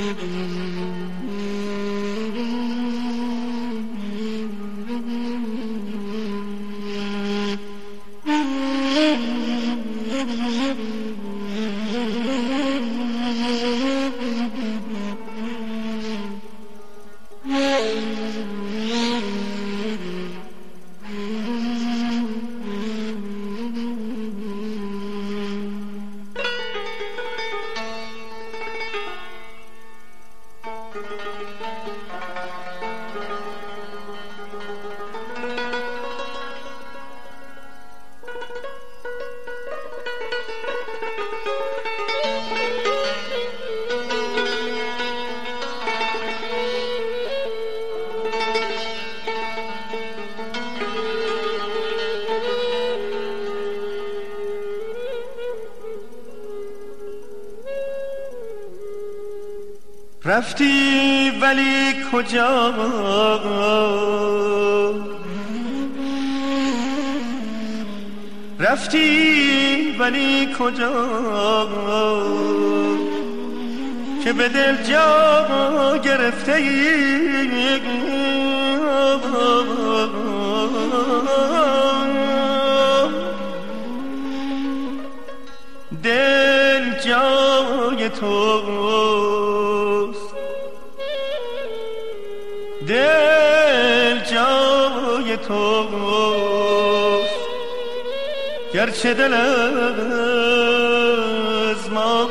رفتی ولی کجا، رفتی ولی کجا، که به دل جا گرفته ای، دل جای توست، دل جای توست، گرچه دل از ما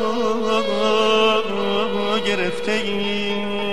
گرفته ای.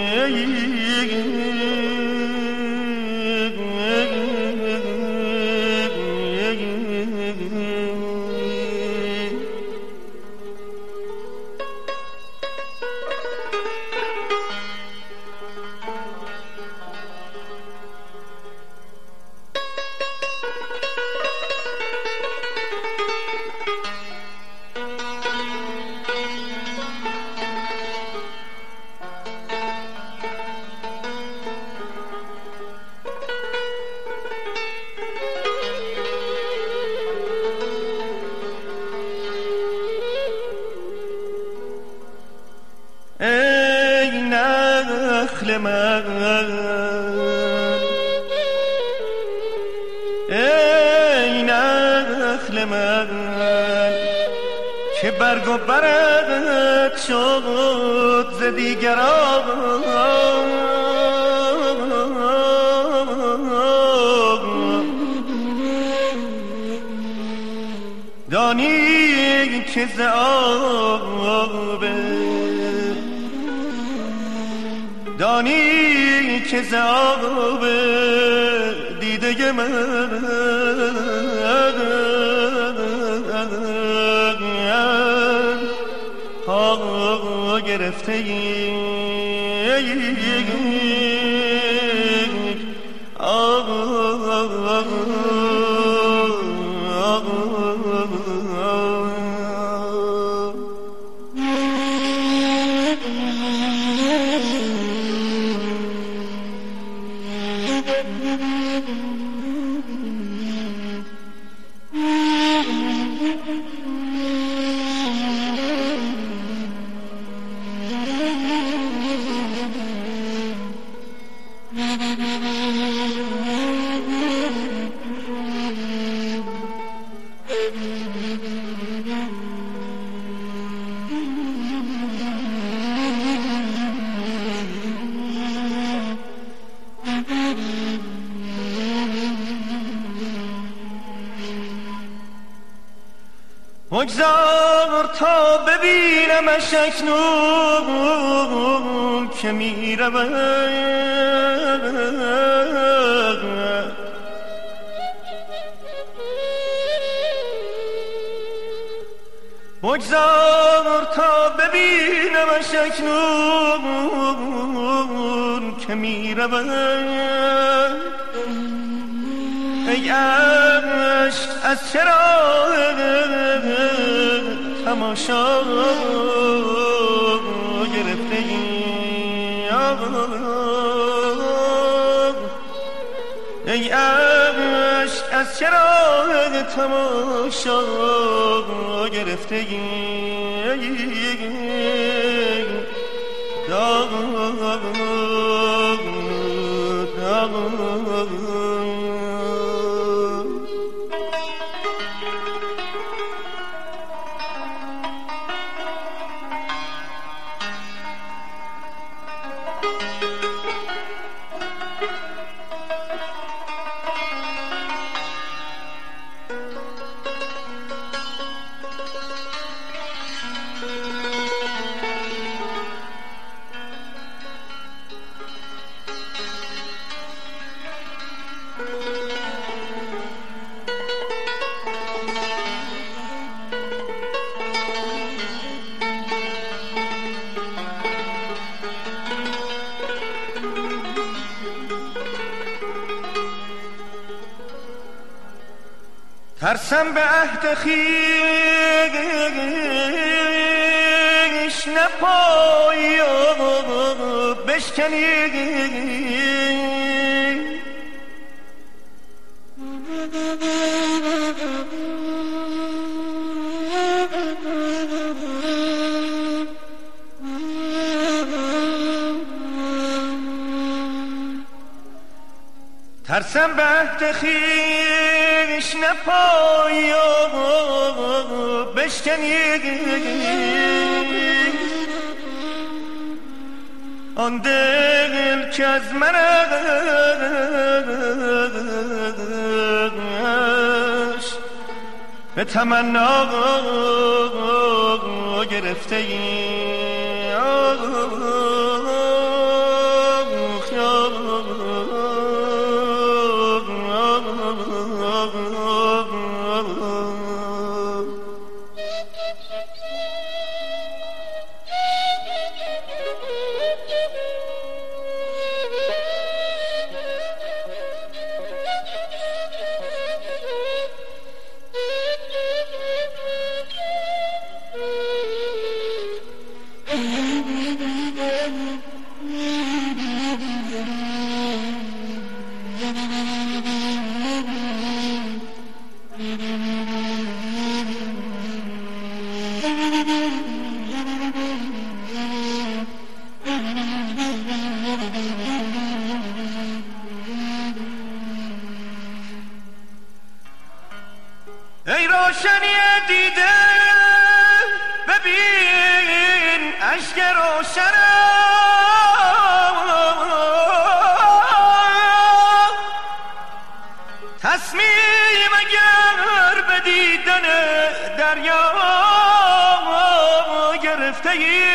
ای نخل من، ای نخل من، که برگ و برت شد ز دیگران، دانی که ز آب، دانی که ز آب دیده من پا گرفته ای، بگذار تا ببینمش اکنون که میرود، بگذار تا ببینمش اکنون که میرود. ای عشق از چرا تماشا گرفته ای عشق از چرا تماشا گرفته ترسم به عهد خویش نپایی و بشکنی ترسم به عهد خویش نپایی و بشکنی آن دل که از منش به تمنا گرفته ای ای روشنی دیده ببین اشک روشنم تصمیم اگر به دیدن دریا گرفته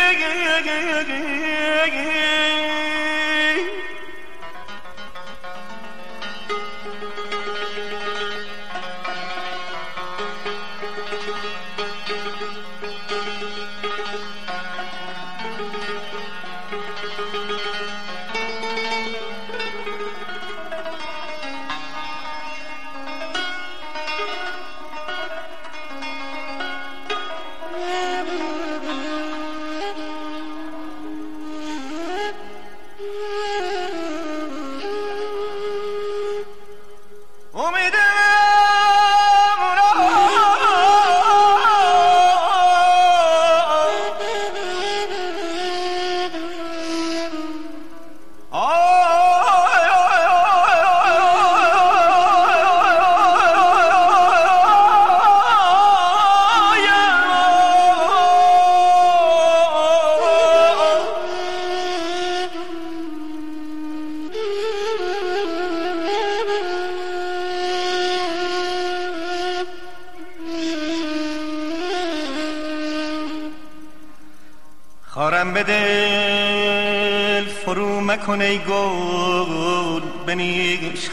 خارم به دل فرو مکن ای گل بنیش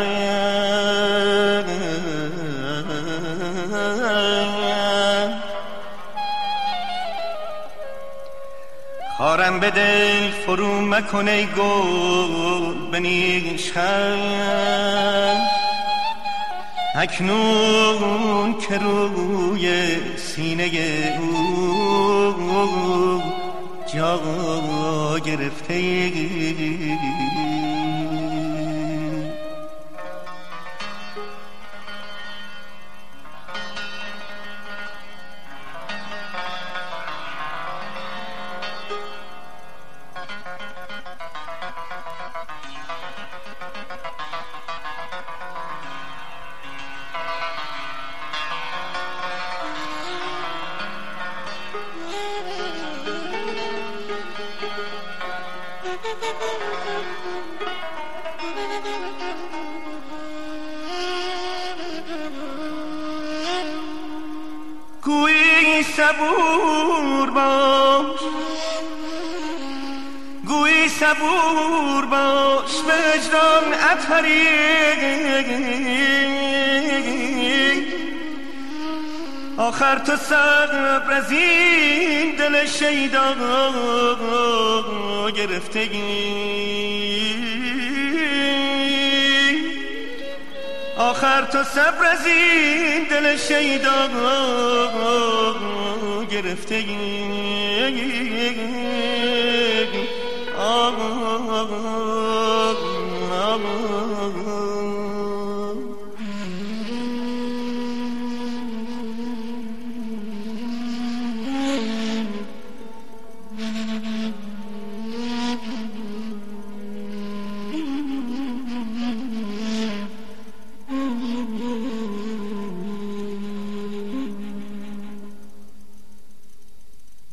خارم به دل فرو مکن ای گل بنیش اکنون که روی سینه او جا گرفته گویی صبور باش، گویی صبور باش، وجدان افریق، آخر تو صبر از این دل شیدا گرفتگی، آخر تو صبر از این دل شیدا گرفتگی.